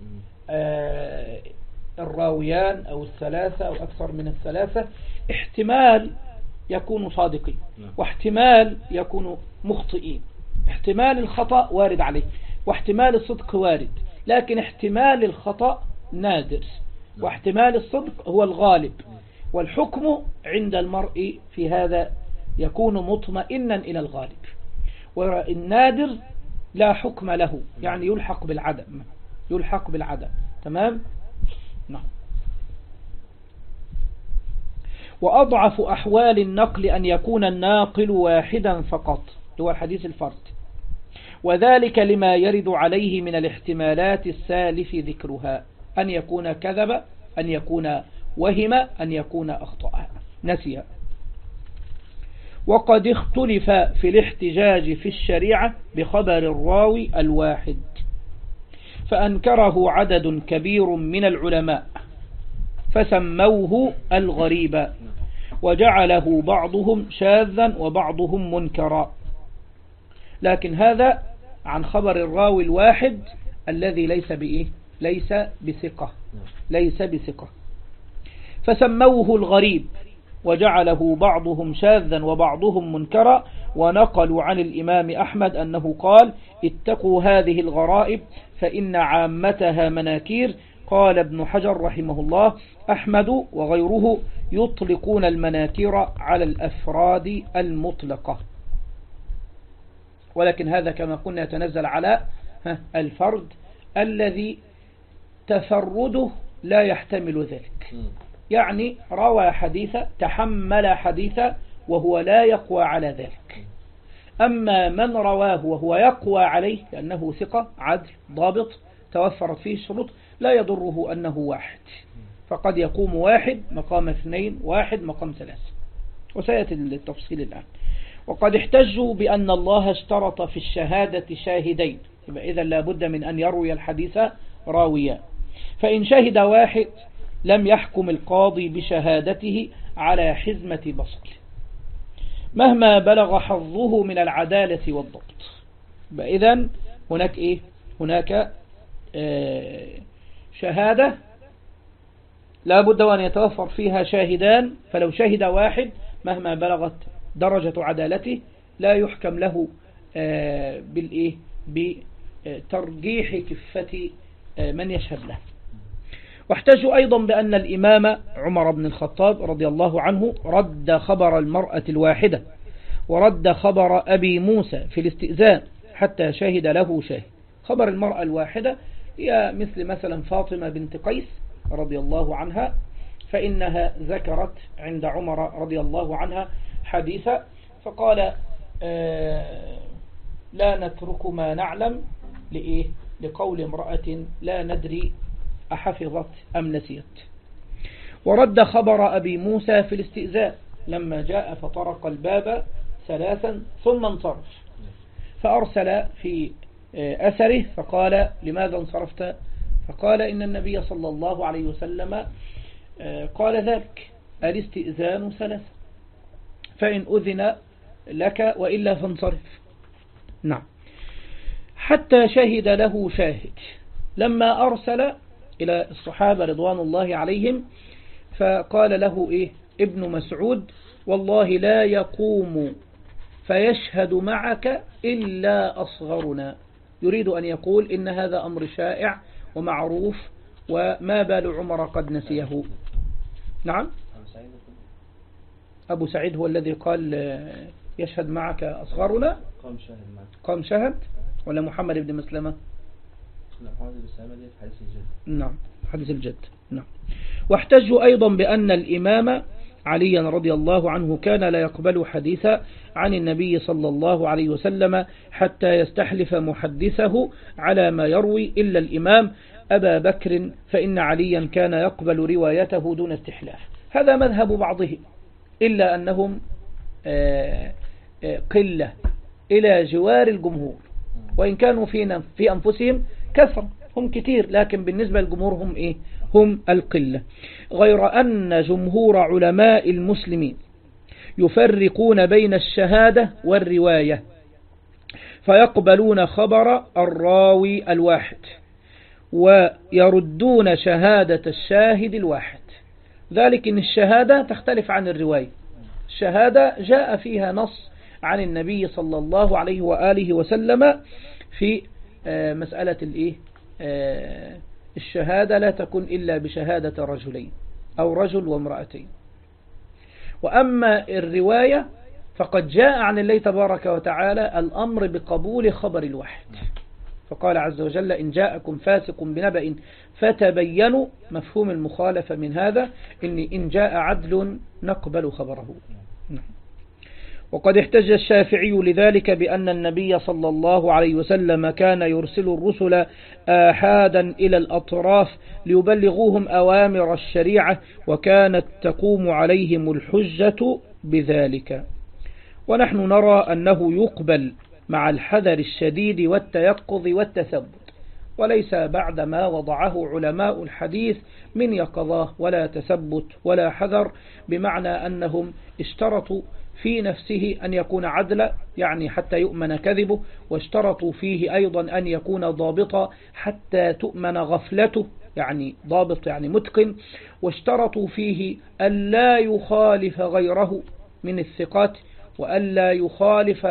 الراويان أو الثلاثة أو أكثر من الثلاثة احتمال يكون صادقين واحتمال يكون مخطئين. احتمال الخطأ وارد عليه واحتمال الصدق وارد، لكن احتمال الخطأ نادر واحتمال الصدق هو الغالب. والحكم عند المرء في هذا يكون مطمئنا إلى الغالب، والنادر لا حكم له، يعني يلحق بالعدم، يلحق بالعدم. تمام؟ نعم. وأضعف أحوال النقل أن يكون الناقل واحدا فقط، هو الحديث الفرد، وذلك لما يرد عليه من الاحتمالات السالف ذكرها: أن يكون كذب، أن يكون وهم، أن يكون أخطأ، نسي. وقد اختلف في الاحتجاج في الشريعة بخبر الراوي الواحد، فأنكره عدد كبير من العلماء فسموه الغريب، وجعله بعضهم شاذا وبعضهم منكرا. لكن هذا عن خبر الراوي الواحد الذي ليس بإيه؟ ليس بثقة، ليس بثقة، فسموه الغريب وجعله بعضهم شاذا وبعضهم منكرا. ونقلوا عن الإمام أحمد أنه قال: اتقوا هذه الغرائب فإن عامتها مناكير. قال ابن حجر رحمه الله: أحمد وغيره يطلقون المناكير على الأفراد المطلقة، ولكن هذا كما قلنا يتنزل على الفرد الذي تفرده لا يحتمل ذلك، يعني روى حديثا، تحمل حديثا وهو لا يقوى على ذلك. أما من رواه وهو يقوى عليه لأنه ثقة عدل ضابط توفرت فيه الشروط، لا يضره أنه واحد، فقد يقوم واحد مقام اثنين، واحد مقام ثلاثة، وسيأتي التفصيل الآن. وقد احتجوا بأن الله اشترط في الشهادة شاهدين، يبقى إذا لابد من أن يروي الحديث راويان، فإن شهد واحد لم يحكم القاضي بشهادته على حزمة بصره مهما بلغ حظه من العدالة والضبط. إذن هناك إيه؟ هناك آه شهادة لا بد أن يتوفر فيها شاهدان، فلو شهد واحد مهما بلغت درجة عدالته لا يحكم له آه بالإيه؟ بترجيح كفة آه من يشهد له. واحتجوا أيضا بأن الإمام عمر بن الخطاب رضي الله عنه رد خبر المرأة الواحدة ورد خبر أبي موسى في الاستئذان حتى شهد له شاهد. خبر المرأة الواحدة هي مثل مثلا فاطمة بنت قيس رضي الله عنها، فإنها ذكرت عند عمر رضي الله عنها حديثا فقال آه لا نترك ما نعلم لإيه؟ لقول امرأة لا ندري أحفظت أم نسيت. ورد خبر أبي موسى في الاستئذان لما جاء فطرق الباب ثلاثا ثم انصرف، فأرسل في أثره فقال لماذا انصرفت؟ فقال إن النبي صلى الله عليه وسلم قال ذلك الاستئذان ثلاثة فإن أذن لك وإلا فانصرف. نعم. حتى شهد له شاهد لما أرسل إلى الصحابة رضوان الله عليهم فقال له إيه ابن مسعود والله لا يقوم فيشهد معك إلا أصغرنا، يريد أن يقول إن هذا أمر شائع ومعروف وما بال عمر قد نسيه. نعم. أبو سعيد هو الذي قال يشهد معك أصغرنا. قام شهد معك. قام شهد ولا محمد بن مسلمة؟ لا محمد بن مسلمة دي في حديث الجد. نعم حديث الجد. نعم. واحتجوا أيضا بأن الإمام عليا رضي الله عنه كان لا يقبل حديثا عن النبي صلى الله عليه وسلم حتى يستحلف محدثه على ما يروي إلا الإمام أبا بكر فإن عليا كان يقبل روايته دون استحلاف. هذا مذهب بعضهم إلا أنهم قلة إلى جوار الجمهور، وإن كانوا فينا في أنفسهم كثر هم كتير لكن بالنسبة للجمهور هم إيه؟ هم القلة. غير أن جمهور علماء المسلمين يفرقون بين الشهادة والرواية فيقبلون خبر الراوي الواحد ويردون شهادة الشاهد الواحد. ذلك إن الشهادة تختلف عن الرواية. الشهادة جاء فيها نص عن النبي صلى الله عليه وآله وسلم في مسألة الإيه؟ الشهادة لا تكون إلا بشهادة رجلين أو رجل وامرأتين. وأما الرواية فقد جاء عن الله تبارك وتعالى الأمر بقبول خبر الواحد، فقال عز وجل إن جاءكم فاسق بنبأ فتبينوا. مفهوم المخالفة من هذا إن إن جاء عدل نقبل خبره. وقد احتج الشافعي لذلك بأن النبي صلى الله عليه وسلم كان يرسل الرسل آحادا إلى الأطراف ليبلغوهم أوامر الشريعة وكانت تقوم عليهم الحجة بذلك. ونحن نرى أنه يقبل مع الحذر الشديد والتيقظ والتثبت، وليس بعد ما وضعه علماء الحديث من يقظة ولا تثبت ولا حذر، بمعنى أنهم اشترطوا في نفسه أن يكون عدلا يعني حتى يؤمن كذبه، واشترطوا فيه أيضا أن يكون ضابطا حتى تؤمن غفلته يعني ضابط يعني متقن، واشترطوا فيه ألا يخالف غيره من الثقات وألا يخالف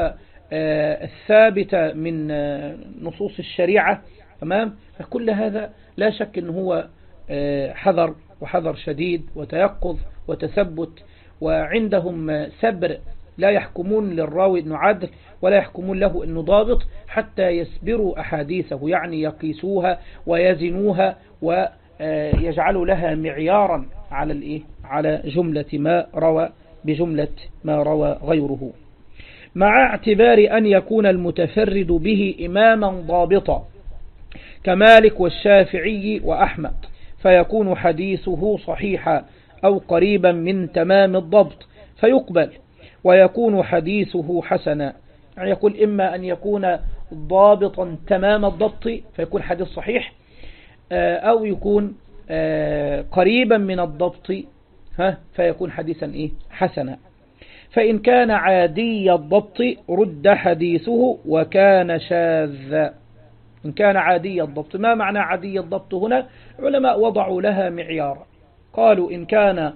الثابت من نصوص الشريعة. تمام. فكل هذا لا شك أنه هو حذر وحذر شديد وتيقظ وتثبت، وعندهم سبر لا يحكمون للراوي أنه عدل ولا يحكمون له أنه ضابط حتى يسبروا أحاديثه، يعني يقيسوها ويزنوها ويجعلوا لها معيارا على الإيه؟ على جملة ما روى بجملة ما روى غيره، مع اعتبار أن يكون المتفرد به إماما ضابطا كمالك والشافعي وأحمد فيكون حديثه صحيحا أو قريبا من تمام الضبط فيقبل، ويكون حديثه حسنا، يعني يقول إما أن يكون ضابطا تمام الضبط فيكون حديث صحيح، أو يكون قريبا من الضبط ها فيكون حديثا إيه؟ حسنا. فإن كان عادي الضبط رد حديثه وكان شاذا. إن كان عادي الضبط، ما معنى عادي الضبط هنا؟ علماء وضعوا لها معيارا، قالوا إن كان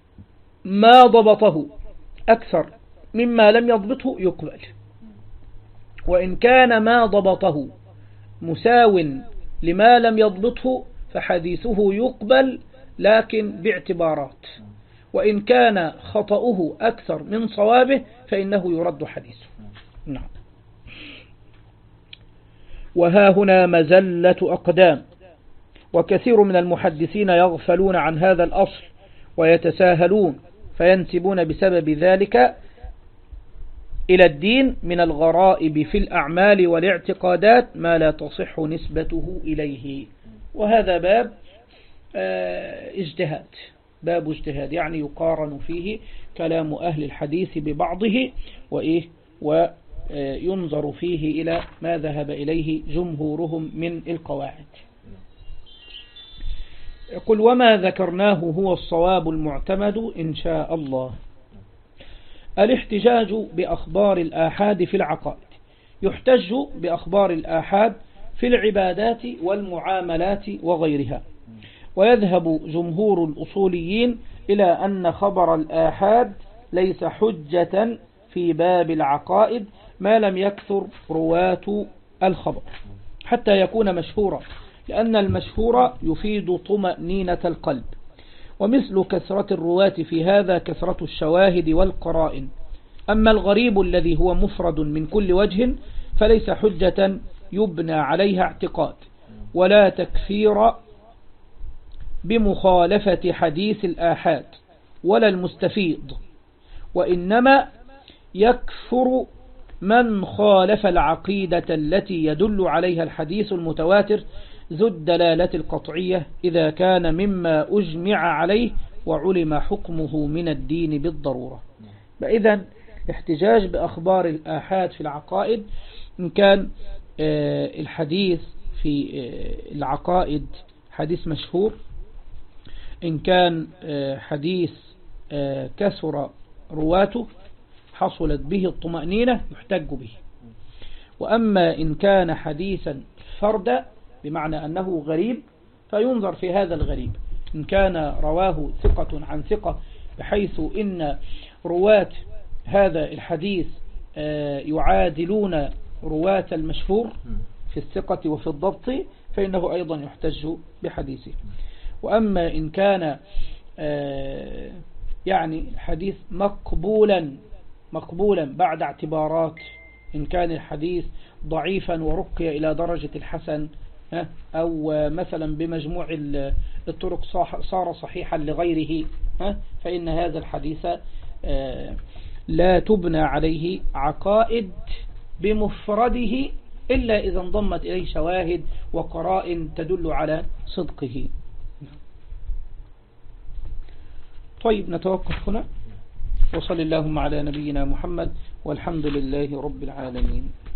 ما ضبطه أكثر مما لم يضبطه يقبل، وإن كان ما ضبطه مساو لما لم يضبطه فحديثه يقبل لكن باعتبارات، وإن كان خطأه أكثر من صوابه فإنه يرد حديثه. نعم. وها هنا مزلة أقدام، وكثير من المحدثين يغفلون عن هذا الأصل ويتساهلون فينسبون بسبب ذلك إلى الدين من الغرائب في الأعمال والاعتقادات ما لا تصح نسبته إليه. وهذا باب اجتهاد، باب اجتهاد، يعني يقارن فيه كلام أهل الحديث ببعضه وإيه وينظر فيه إلى ما ذهب إليه جمهورهم من القواعد. يقول وما ذكرناه هو الصواب المعتمد إن شاء الله. الاحتجاج بأخبار الآحاد في العقائد. يحتج بأخبار الآحاد في العبادات والمعاملات وغيرها، ويذهب جمهور الأصوليين إلى أن خبر الآحاد ليس حجة في باب العقائد ما لم يكثر رواة الخبر حتى يكون مشهورا، لأن المشهور يفيد طمأنينة القلب، ومثل كثرة الرواة في هذا كثرة الشواهد والقرائن. أما الغريب الذي هو مفرد من كل وجه فليس حجة يبنى عليها اعتقاد، ولا تكفير بمخالفة حديث الآحاد ولا المستفيض، وإنما يكفر من خالف العقيدة التي يدل عليها الحديث المتواتر ذو الدلالة القطعية إذا كان مما أجمع عليه وعلم حكمه من الدين بالضرورة. فإذا احتجاج بأخبار الآحاد في العقائد إن كان الحديث في العقائد حديث مشهور، إن كان حديث كثر رواته حصلت به الطمأنينة يحتج به. وأما إن كان حديثا فردا بمعنى أنه غريب فينظر في هذا الغريب، إن كان رواه ثقة عن ثقة بحيث إن رواة هذا الحديث يعادلون رواة المشهور في الثقة وفي الضبط فإنه أيضا يحتج بحديثه. وأما إن كان يعني الحديث مقبولا مقبولا بعد اعتبارات، إن كان الحديث ضعيفا ورقي إلى درجة الحسن أو مثلا بمجموع الطرق صار صحيحا لغيره، فإن هذا الحديث لا تبنى عليه عقائد بمفرده إلا إذا انضمت إليه شواهد وقرائن تدل على صدقه. طيب نتوقف هنا، وصل اللهم على نبينا محمد والحمد لله رب العالمين.